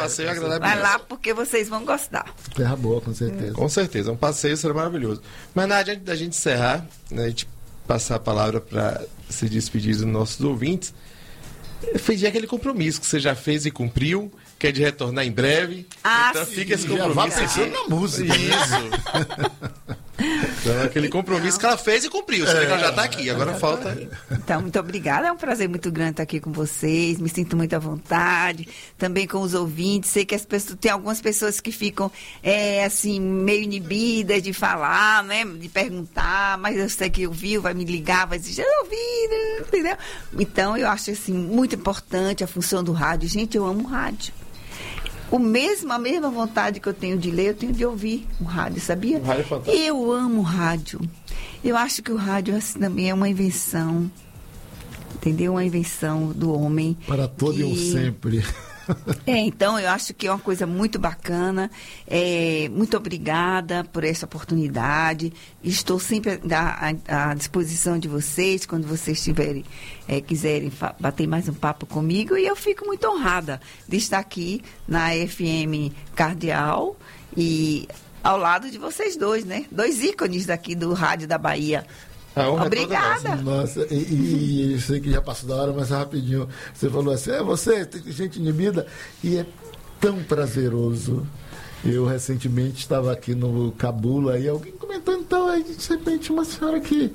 passeio agradável. Vai lá porque vocês vão gostar. Terra boa, com certeza. Com certeza, um passeio será maravilhoso. Mas antes da gente encerrar, né, a gente passar a palavra para se despedir dos nossos ouvintes, fez aquele compromisso que você já fez e cumpriu, que é de retornar em breve. Então sim. fica esse Já compromisso. vai pensando na música. Isso. Então, aquele compromisso que ela fez e cumpriu. Você vê que ela já está aqui, agora falta. Então, muito obrigada. É um prazer muito grande estar aqui com vocês. Me sinto muito à vontade. Também com os ouvintes. Sei que tem algumas pessoas que ficam assim, meio inibidas de falar, né? De perguntar, mas eu sei que ouviu, vai me ligar, vai dizer, eu ouvi, entendeu? Então, eu acho assim, muito importante a função do rádio. Gente, eu amo rádio. A mesma vontade que eu tenho de ler, eu tenho de ouvir o rádio, sabia? O rádio é fantástico. Eu amo rádio. Eu acho que o rádio assim, também é uma invenção, entendeu? Uma invenção do homem. Para todo e um sempre. Então, eu acho que é uma coisa muito bacana. Muito obrigada por essa oportunidade. Estou sempre à disposição de vocês, quando vocês quiserem bater mais um papo comigo. E eu fico muito honrada de estar aqui na FM Cardeal e ao lado de vocês dois, né? 2 ícones daqui do Rádio da Bahia. Obrigada. Nossa, e eu sei que já passou da hora, mas rapidinho. Você falou assim, você tem gente inibida, e é tão prazeroso. Eu recentemente estava aqui no Cabula, aí alguém comentou, então, aí de repente uma senhora que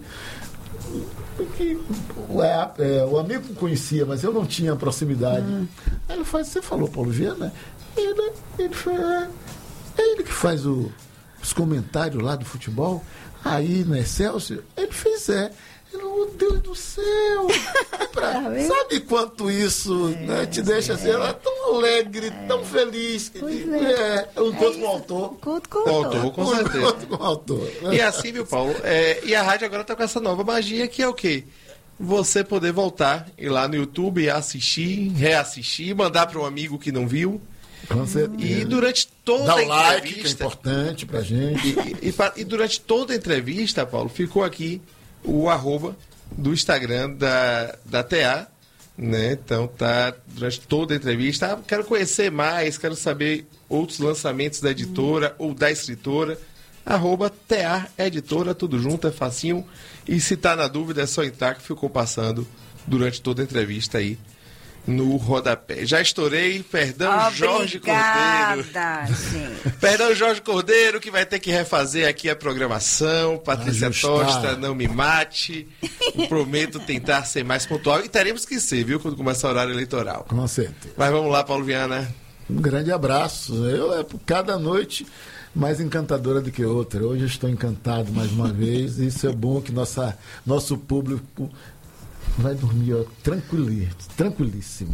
o amigo que conhecia, mas eu não tinha proximidade. Aí ele faz, você falou Paulo Viana? Ele ele que faz os comentários lá do futebol. Aí no Excelsior, ele fez meu Deus do céu! Sabe quanto isso te deixa assim, ela tão alegre, tão feliz. Um conto com o autor. Conto com o autor, com certeza. Conto com o autor. E assim, viu, Paulo? E a rádio agora está com essa nova magia que é o quê? Você poder voltar, ir lá no YouTube, assistir, reassistir, mandar para um amigo que não viu. Com certeza. E durante toda a entrevista... like, que é importante pra gente. E durante toda a entrevista, Paulo, ficou aqui o @ do Instagram da TA, né? Então tá durante toda a entrevista. Quero conhecer mais, quero saber outros lançamentos da editora ou da escritora. @TA Editora, tudo junto, é facinho. E se tá na dúvida, é só entrar, que ficou passando durante toda a entrevista aí no rodapé. Já estourei, perdão, Jorge Cordeiro. Gente. Perdão, Jorge Cordeiro, que vai ter que refazer aqui a programação. Patrícia Tosta, não me mate. Eu prometo tentar ser mais pontual. E teremos que ser, viu, quando começar o horário eleitoral. Com certeza. Mas vamos lá, Paulo Viana. Um grande abraço. Cada noite mais encantadora do que outra. Hoje eu estou encantado mais uma vez. Isso é bom que nosso público vai dormir tranquilíssimo.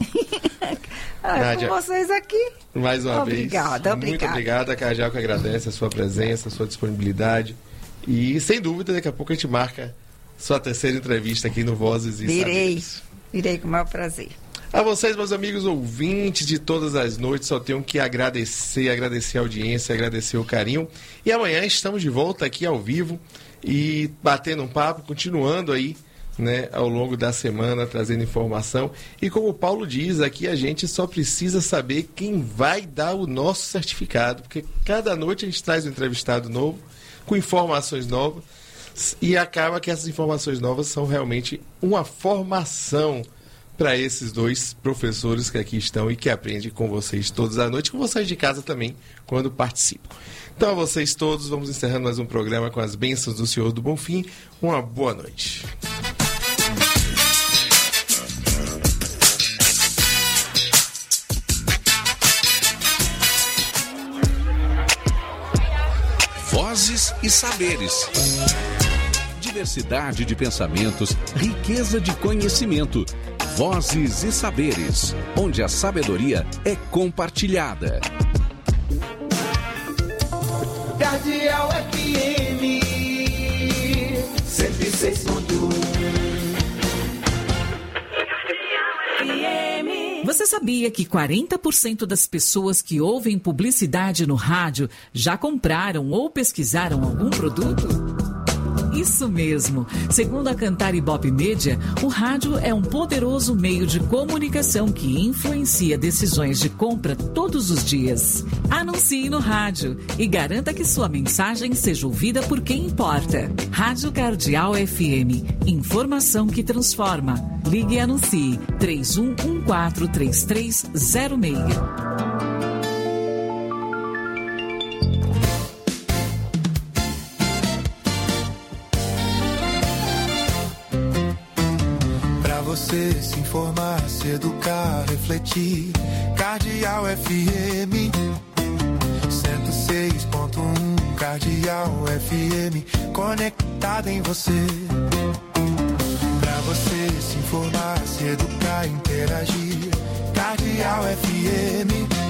Com vocês aqui. Mais uma vez. Obrigada. Muito obrigada. A Cardeal que agradece a sua presença, a sua disponibilidade. E, sem dúvida, daqui a pouco a gente marca sua terceira entrevista aqui no Vozes e Saberes. Virei com o maior prazer. A vocês, meus amigos ouvintes de todas as noites, só tenho que agradecer a audiência, agradecer o carinho. E amanhã estamos de volta aqui ao vivo e batendo um papo, continuando aí, né, ao longo da semana, trazendo informação. E como o Paulo diz, aqui a gente só precisa saber quem vai dar o nosso certificado, porque cada noite a gente traz um entrevistado novo, com informações novas, e acaba que essas informações novas são realmente uma formação para esses 2 professores que aqui estão e que aprendem com vocês todas as noites, com vocês de casa também, quando participam. Então, a vocês todos, vamos encerrando mais um programa com as bênçãos do Senhor do Bonfim. Uma boa noite. Vozes e Saberes. Diversidade de pensamentos, riqueza de conhecimento. Vozes e Saberes, onde a sabedoria é compartilhada. Cardeal FM 106.1. Você sabia que 40% das pessoas que ouvem publicidade no rádio já compraram ou pesquisaram algum produto? Isso mesmo. Segundo a Cantar Ibope Media, o rádio é um poderoso meio de comunicação que influencia decisões de compra todos os dias. Anuncie no rádio e garanta que sua mensagem seja ouvida por quem importa. Rádio Cardeal FM. Informação que transforma. Ligue e anuncie 31143306. Você se informar, se educar, refletir. Cardeal FM 106.1. Cardeal FM conectada em você. Pra você se informar, se educar, interagir. Cardeal FM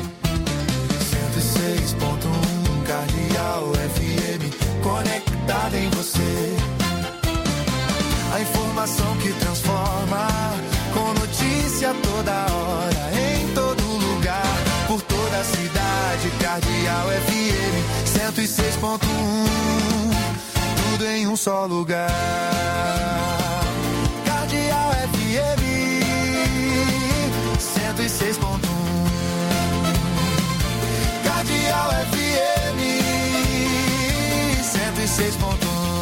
106.1. Cardeal FM conectada em você. A informação que transforma, com notícia toda hora, em todo lugar, por toda a cidade. Cardeal FM 106.1, tudo em um só lugar. Cardeal FM 106.1. Cardeal FM 106.1.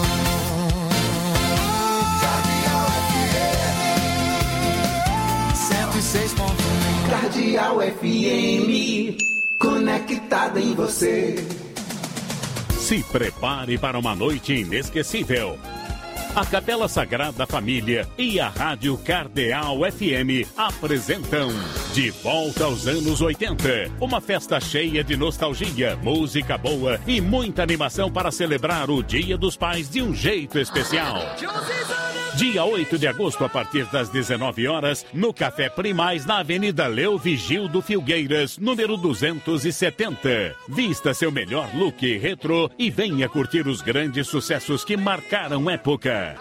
Cardeal FM, conectada em você. Se prepare para uma noite inesquecível. A Capela Sagrada Família e a Rádio Cardeal FM apresentam De Volta aos Anos 80. Uma festa cheia de nostalgia, música boa e muita animação para celebrar o Dia dos Pais de um jeito especial. Dia 8 de agosto, a partir das 19 horas, no Café Primaz, na Avenida Leo Vigildo Filgueiras, número 270. Vista seu melhor look retrô e venha curtir os grandes sucessos que marcaram época.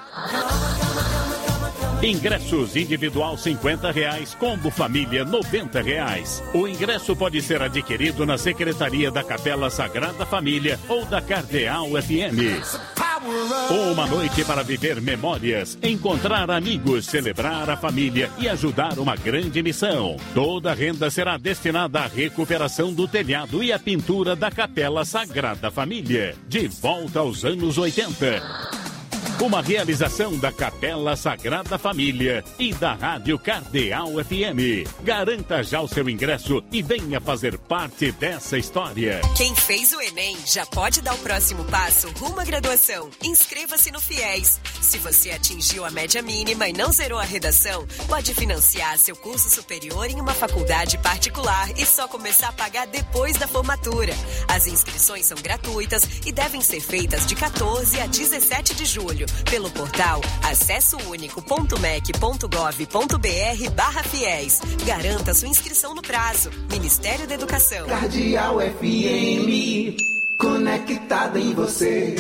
Ingressos individual R$50, combo família R$90. O ingresso pode ser adquirido na Secretaria da Capela Sagrada Família ou da Cardeal FM. Uma noite para viver memórias, encontrar amigos, celebrar a família e ajudar uma grande missão. Toda a renda será destinada à recuperação do telhado e à pintura da Capela Sagrada Família. De volta aos anos 80. Uma realização da Capela Sagrada Família e da Rádio Cardeal FM. Garanta já o seu ingresso e venha fazer parte dessa história. Quem fez o Enem já pode dar o próximo passo rumo à graduação. Inscreva-se no FIES. Se você atingiu a média mínima e não zerou a redação, pode financiar seu curso superior em uma faculdade particular e só começar a pagar depois da formatura. As inscrições são gratuitas e devem ser feitas de 14 a 17 de julho. Pelo portal acessounico.mec.gov.br/fiéis. Garanta sua inscrição no prazo. Ministério da Educação. Cardeal FM, conectada em você.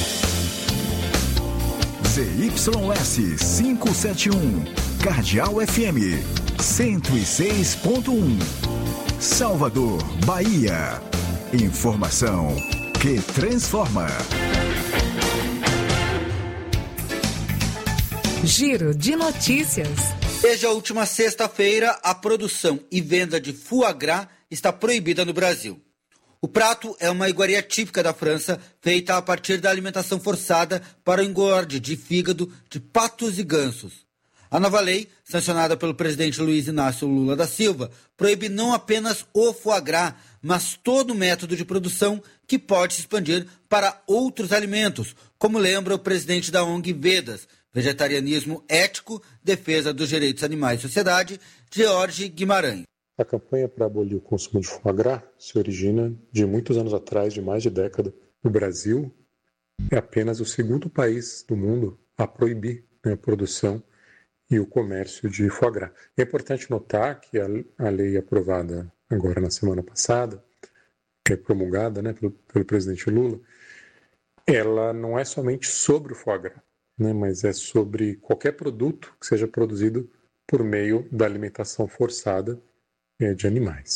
ZYS 571, Cardeal FM 106.1, Salvador, Bahia. Informação que transforma. Giro de notícias. Desde a última sexta-feira, a produção e venda de foie gras está proibida no Brasil. O prato é uma iguaria típica da França, feita a partir da alimentação forçada para o engorde de fígado de patos e gansos. A nova lei, sancionada pelo presidente Luiz Inácio Lula da Silva, proíbe não apenas o foie gras, mas todo o método de produção que pode se expandir para outros alimentos, como lembra o presidente da ONG Vedas, Vegetarianismo Ético, Defesa dos Direitos Animais e Sociedade, George Guimarães. A campanha para abolir o consumo de foie gras se origina de muitos anos atrás, de mais de década. O Brasil é apenas o segundo país do mundo a proibir a produção e o comércio de foie gras. É importante notar que a lei aprovada agora na semana passada, que é promulgada pelo presidente Lula, ela não é somente sobre o foie gras, mas é sobre qualquer produto que seja produzido por meio da alimentação forçada de animais.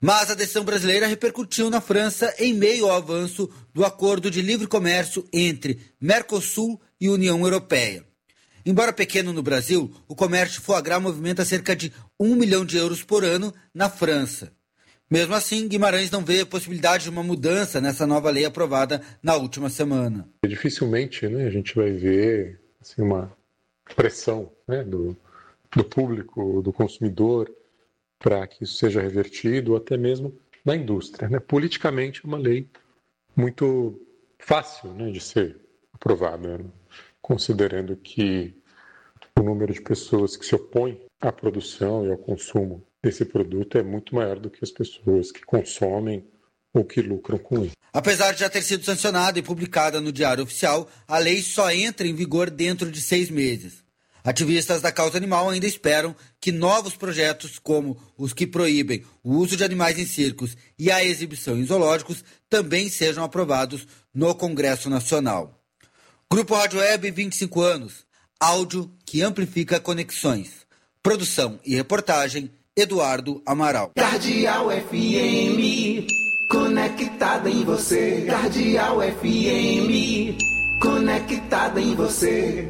Mas a decisão brasileira repercutiu na França em meio ao avanço do acordo de livre comércio entre Mercosul e União Europeia. Embora pequeno no Brasil, o comércio de foie gras movimenta cerca de 1 milhão de euros por ano na França. Mesmo assim, Guimarães não vê a possibilidade de uma mudança nessa nova lei aprovada na última semana. Dificilmente, a gente vai ver assim, uma pressão, do público, do consumidor, para que isso seja revertido, ou até mesmo na indústria. Politicamente, é uma lei muito fácil de ser aprovada, considerando que o número de pessoas que se opõem à produção e ao consumo desse produto é muito maior do que as pessoas que consomem ou que lucram com isso. Apesar de já ter sido sancionada e publicada no Diário Oficial, a lei só entra em vigor dentro de 6 meses. Ativistas da causa animal ainda esperam que novos projetos, como os que proíbem o uso de animais em circos e a exibição em zoológicos, também sejam aprovados no Congresso Nacional. Grupo Rádio Web, 25 anos. Áudio que amplifica conexões. Produção e reportagem, Eduardo Amaral. Cardeal FM, conectada em você. Cardeal FM, conectada em você.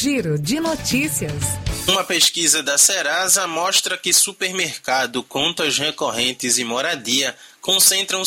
Giro de Notícias. Uma pesquisa da Serasa mostra que supermercado, contas recorrentes e moradia concentram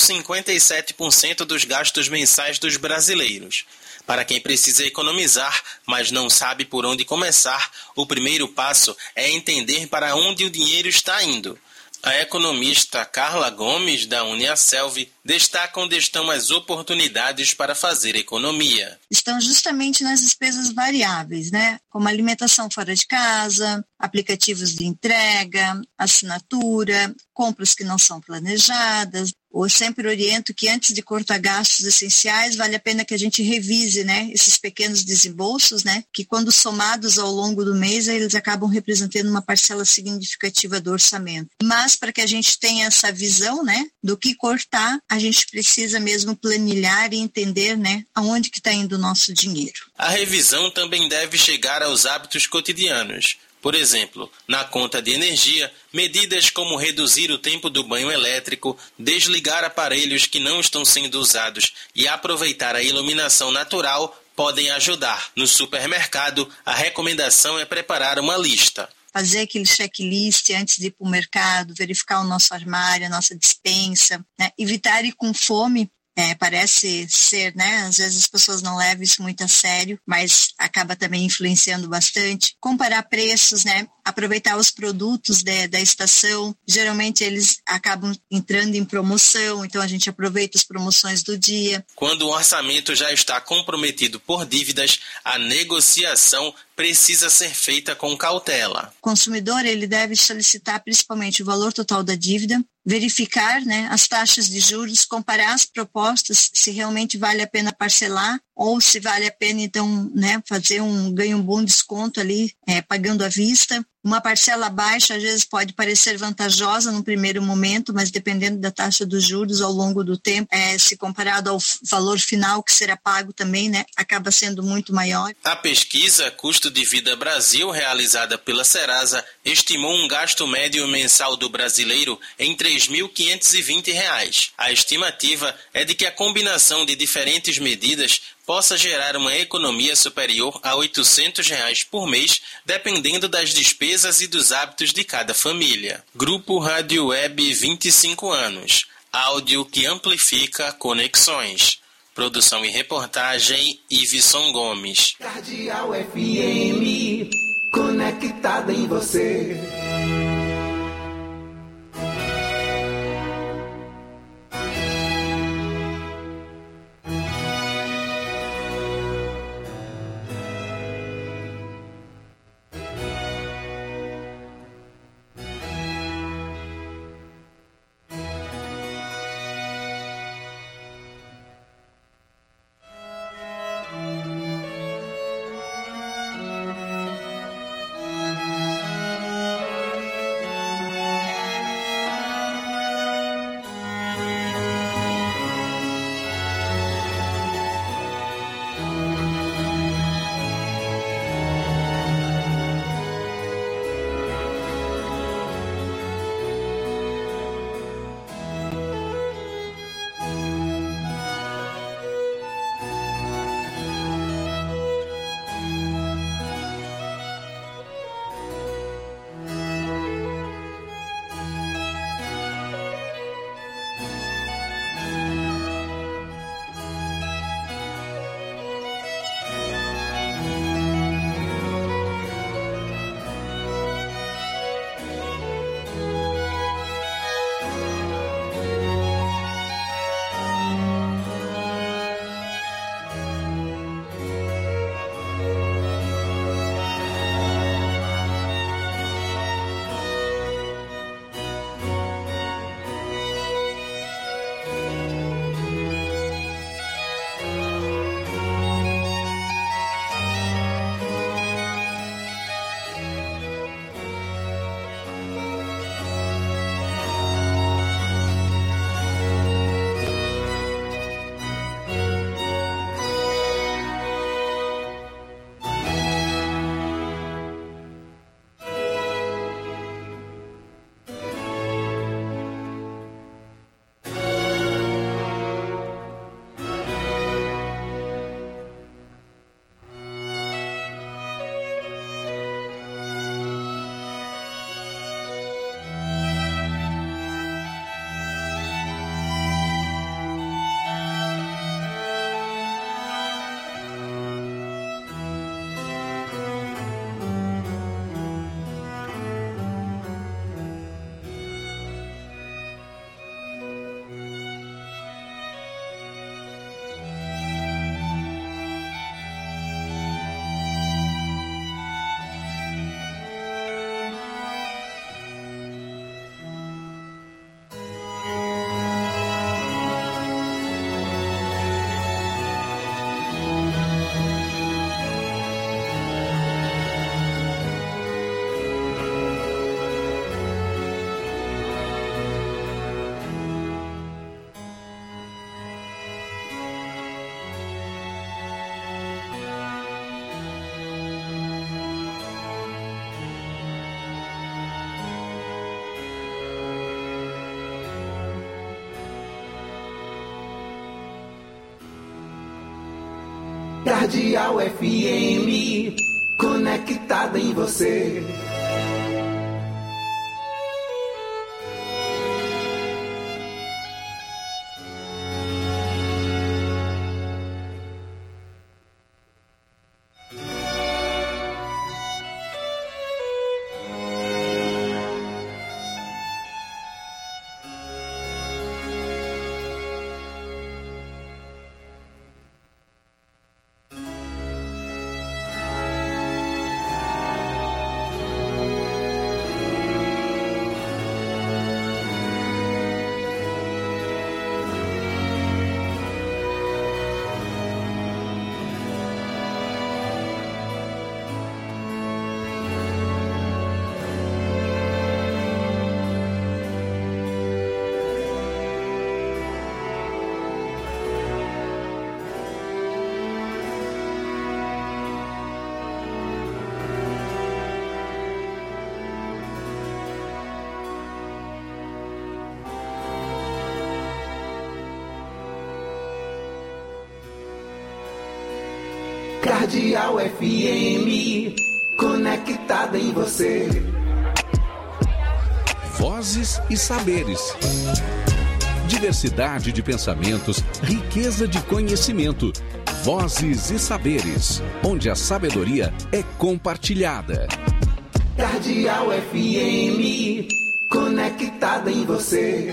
57% dos gastos mensais dos brasileiros. Para quem precisa economizar, mas não sabe por onde começar, o primeiro passo é entender para onde o dinheiro está indo. A economista Carla Gomes, da Uniaselv, destaca onde estão as oportunidades para fazer economia. Estão justamente nas despesas variáveis, né? Como alimentação fora de casa, aplicativos de entrega, assinatura, compras que não são planejadas. Eu sempre oriento que antes de cortar gastos essenciais, vale a pena que a gente revise, né, esses pequenos desembolsos, né, que quando somados ao longo do mês, eles acabam representando uma parcela significativa do orçamento. Mas para que a gente tenha essa visão, né, do que cortar, a gente precisa mesmo planilhar e entender, né, aonde que está indo o nosso dinheiro. A revisão também deve chegar aos hábitos cotidianos. Por exemplo, na conta de energia, medidas como reduzir o tempo do banho elétrico, desligar aparelhos que não estão sendo usados e aproveitar a iluminação natural podem ajudar. No supermercado, a recomendação é preparar uma lista. Fazer aquele checklist antes de ir para o mercado, verificar o nosso armário, a nossa despensa, né? Evitar ir com fome. Parece ser, né? Às vezes as pessoas não levam isso muito a sério, mas acaba também influenciando bastante. Comparar preços, né? Aproveitar os produtos da estação. Geralmente eles acabam entrando em promoção, então a gente aproveita as promoções do dia. Quando o orçamento já está comprometido por dívidas, a negociação precisa ser feita com cautela. O consumidor ele deve solicitar principalmente o valor total da dívida, verificar, né, as taxas de juros, comparar as propostas, se realmente vale a pena parcelar ou se vale a pena, então, né, fazer ganhar um bom desconto ali, pagando à vista. Uma parcela baixa, às vezes, pode parecer vantajosa no primeiro momento, mas dependendo da taxa dos juros ao longo do tempo, se comparado ao valor final que será pago também, né, acaba sendo muito maior. A pesquisa Custo de Vida Brasil, realizada pela Serasa, estimou um gasto médio mensal do brasileiro em R$ 3.520. A estimativa é de que a combinação de diferentes medidas possa gerar uma economia superior a R$ 800 por mês, dependendo das despesas e dos hábitos de cada família. Grupo Rádio Web 25 anos. Áudio que amplifica conexões. Produção e reportagem, Iveson Gomes. Cardeal FM, conectada em você. Cardeal FM, conectada em você. Cardeal FM, conectada em você. Vozes e saberes. Diversidade de pensamentos, riqueza de conhecimento. Vozes e saberes, onde a sabedoria é compartilhada. Cardeal FM, conectada em você.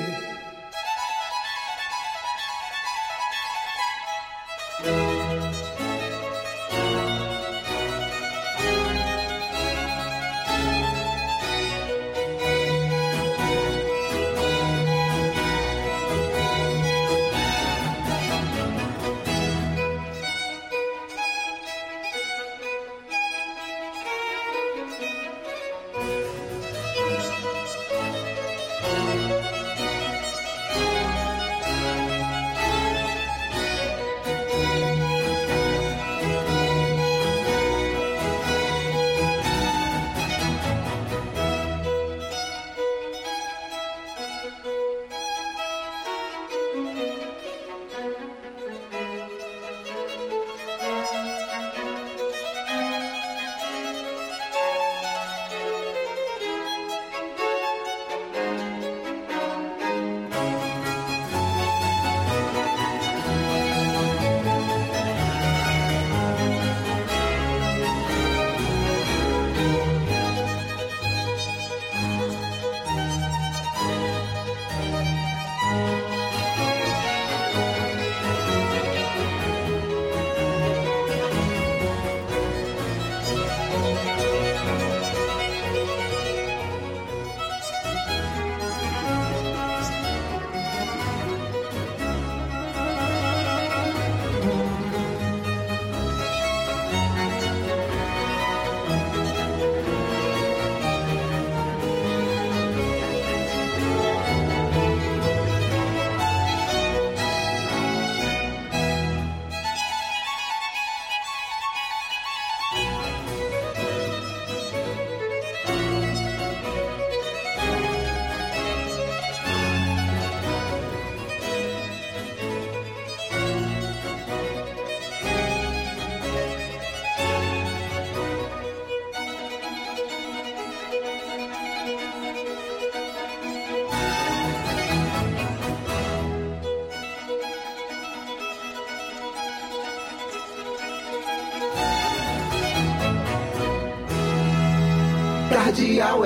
Cardeal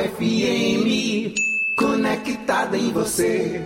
FM, conectada em você.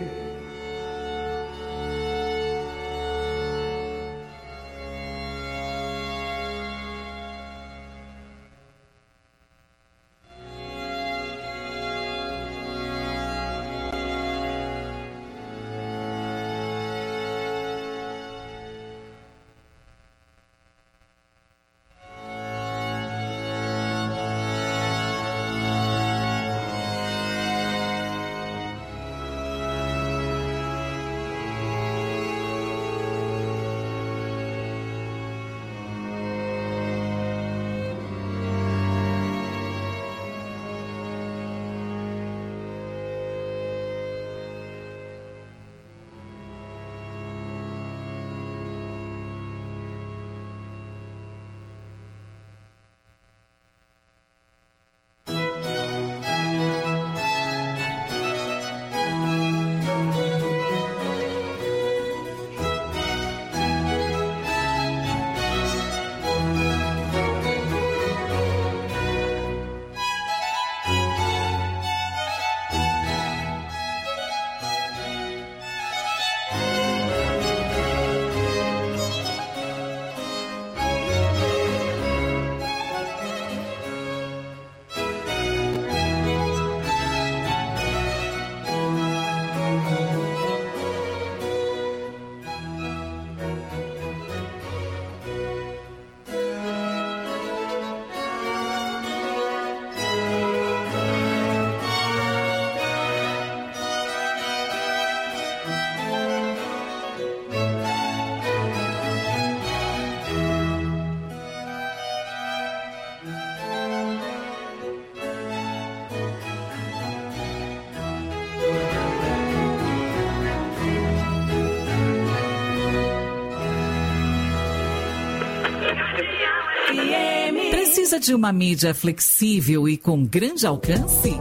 Precisa de uma mídia flexível e com grande alcance?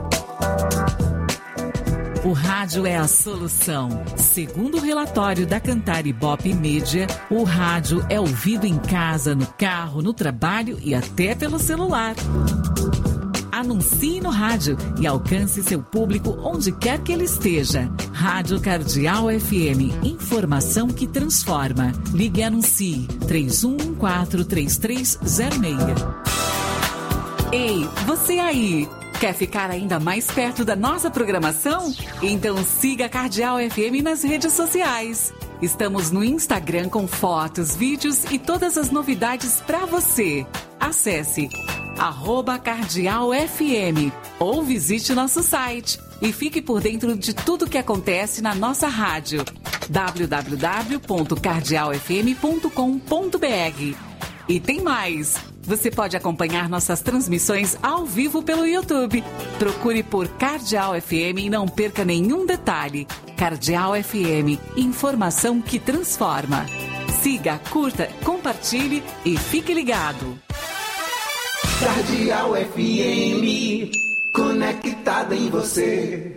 O rádio é a solução. Segundo o relatório da Cantar Ibope Mídia, o rádio é ouvido em casa, no carro, no trabalho e até pelo celular. Anuncie no rádio e alcance seu público onde quer que ele esteja. Rádio Cardeal FM, informação que transforma. Ligue e anuncie 31143306. Ei, você aí! Quer ficar ainda mais perto da nossa programação? Então siga a Cardeal FM nas redes sociais. Estamos no Instagram com fotos, vídeos e todas as novidades para você. Acesse @cardealfm ou visite nosso site e fique por dentro de tudo que acontece na nossa rádio. www.cardealfm.com.br. E tem mais! Você pode acompanhar nossas transmissões ao vivo pelo YouTube. Procure por Cardeal FM e não perca nenhum detalhe. Cardeal FM, informação que transforma. Siga, curta, compartilhe e fique ligado. Cardeal FM, conectada em você.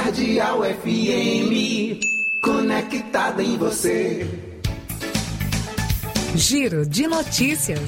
Cardeal FM, conectada em você. Giro de notícias.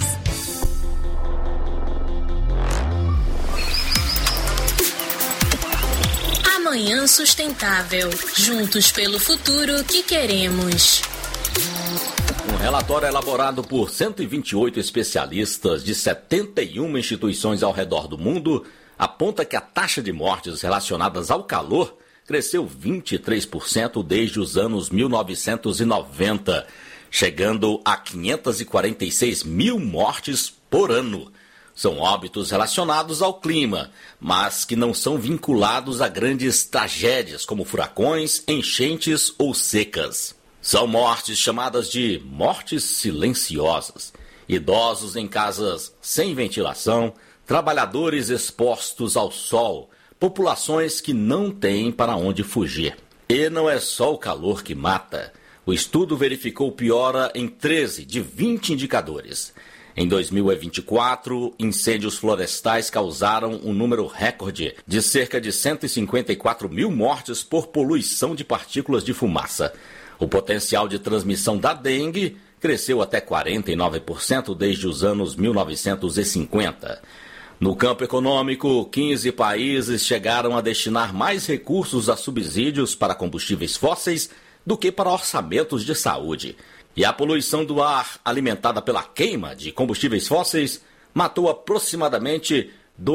Amanhã Sustentável. Juntos pelo futuro que queremos. Um relatório elaborado por 128 especialistas de 71 instituições ao redor do mundo aponta que a taxa de mortes relacionadas ao calor cresceu 23% desde os anos 1990, chegando a 546 mil mortes por ano. São óbitos relacionados ao clima, mas que não são vinculados a grandes tragédias como furacões, enchentes ou secas. São mortes chamadas de mortes silenciosas. Idosos em casas sem ventilação, trabalhadores expostos ao sol, populações que não têm para onde fugir. E não é só o calor que mata. O estudo verificou piora em 13 de 20 indicadores. Em 2024, incêndios florestais causaram um número recorde de cerca de 154 mil mortes por poluição de partículas de fumaça. O potencial de transmissão da dengue cresceu até 49% desde os anos 1950. No campo econômico, 15 países chegaram a destinar mais recursos a subsídios para combustíveis fósseis do que para orçamentos de saúde. E a poluição do ar, alimentada pela queima de combustíveis fósseis, matou aproximadamente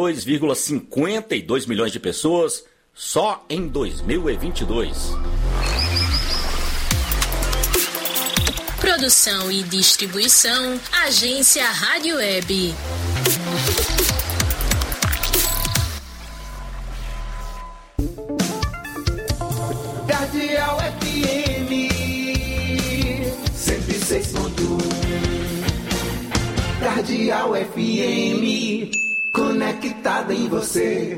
2,52 milhões de pessoas só em 2022. Produção e distribuição, Agência Rádio Web. Cardeal FM 106.1. Cardeal FM, conectada em você.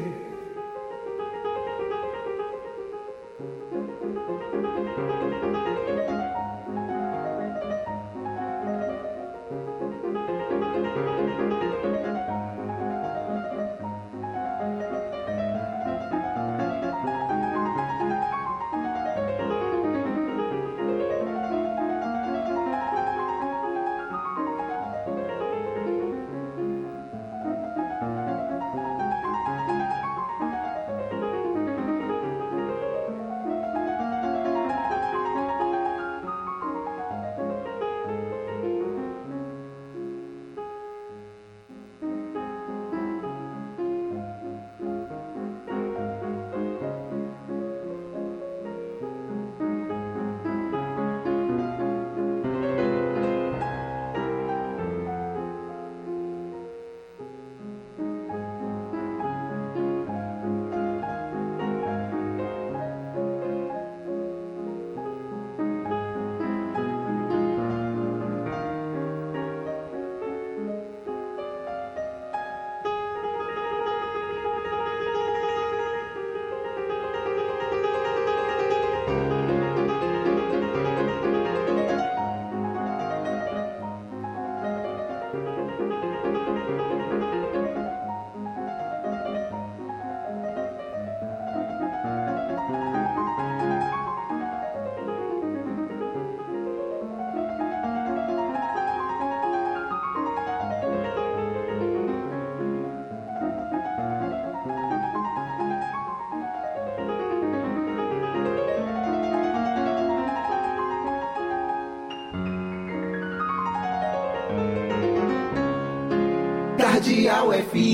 Cardeal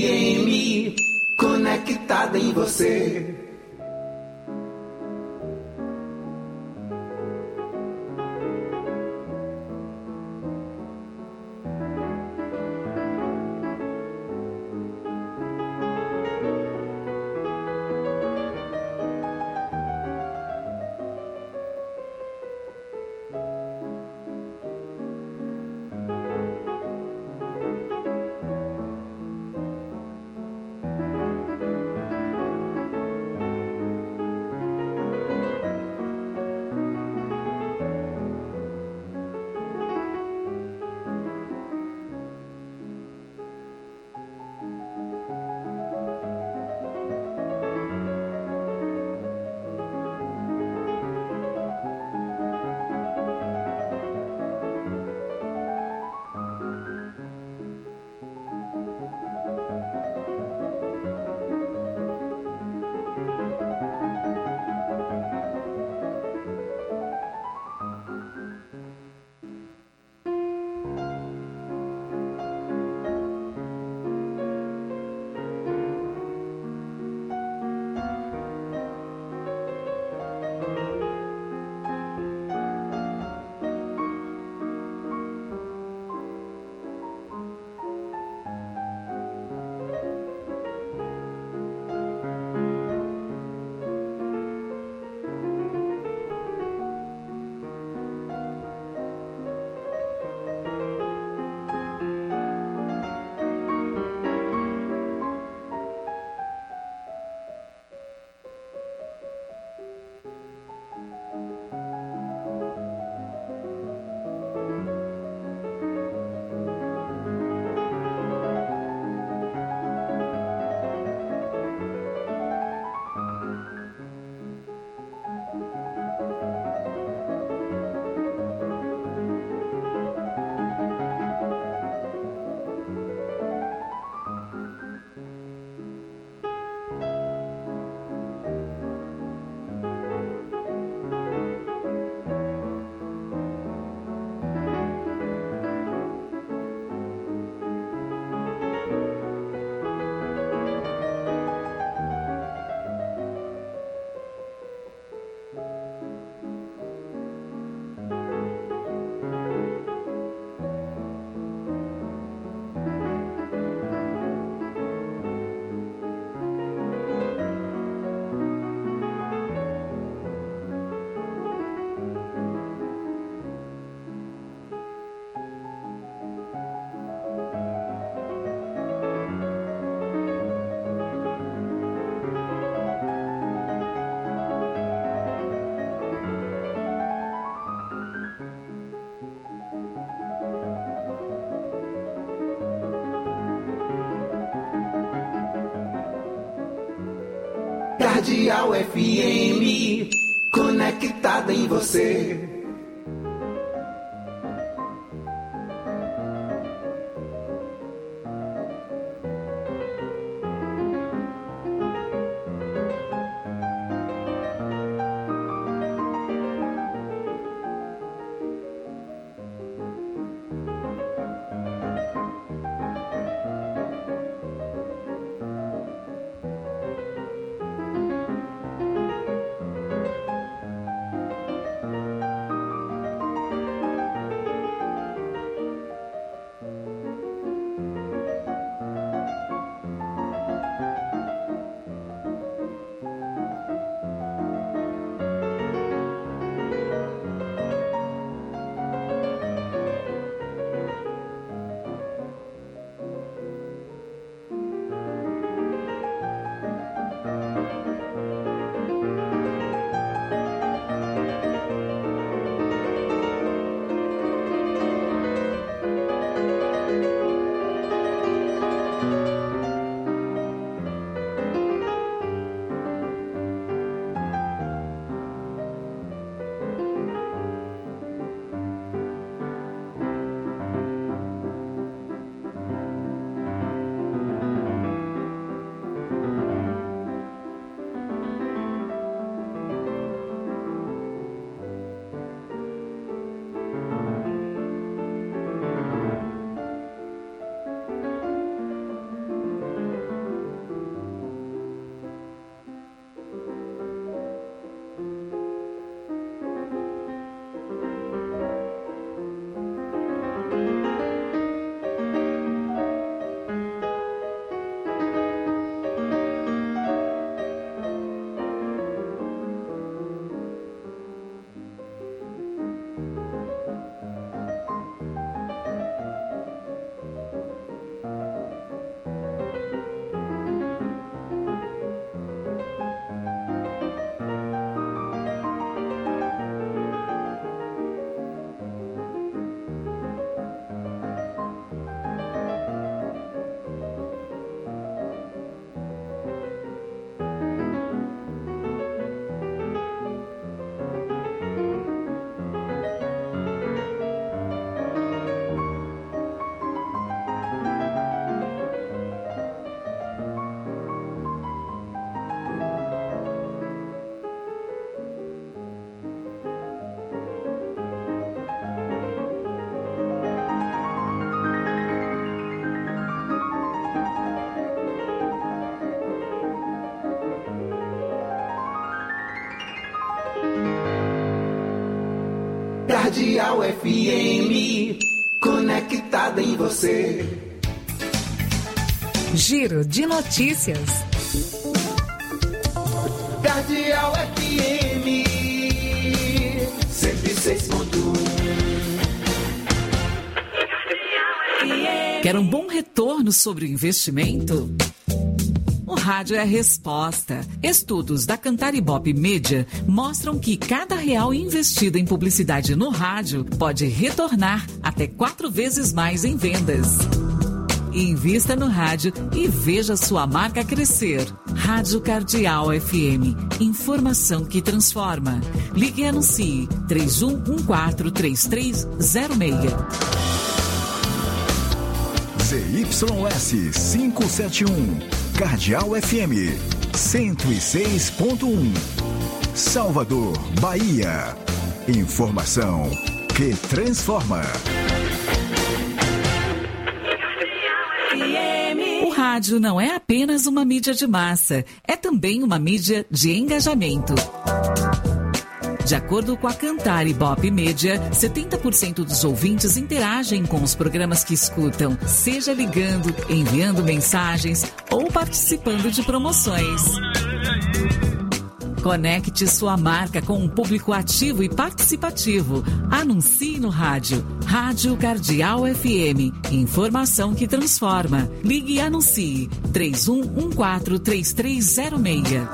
FM, conectada em você. Cardeal FM, conectada em você. Cardeal FM, conectada em você. Giro de notícias. Cardeal FM 106.1. Quer um bom retorno sobre o investimento? O rádio é a resposta. Estudos da Cantar Ibope Media mostram que cada real investido em publicidade no rádio pode retornar até 4 vezes mais em vendas. Invista no rádio e veja sua marca crescer. Rádio Cardeal FM. Informação que transforma. Ligue e anuncie 31143306. ZYS 571. Cardeal FM 106.1. Salvador, Bahia. Informação que transforma. O rádio não é apenas uma mídia de massa, é também uma mídia de engajamento. De acordo com a Cantar Ibope Media, 70% dos ouvintes interagem com os programas que escutam, seja ligando, enviando mensagens ou participando de promoções. Conecte sua marca com um público ativo e participativo. Anuncie no rádio. Rádio Cardeal FM. Informação que transforma. Ligue e anuncie 31143306.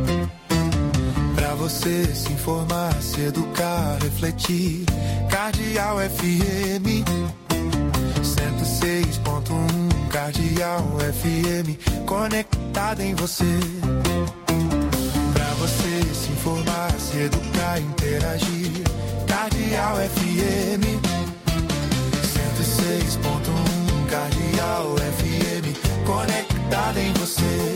Você se informar, se educar, refletir. Cardeal Cardeal FM 106.1, Cardeal FM, conectada em você. Pra você se informar, se educar, interagir. Cardeal FM 106.1, Cardeal FM, conectada em você.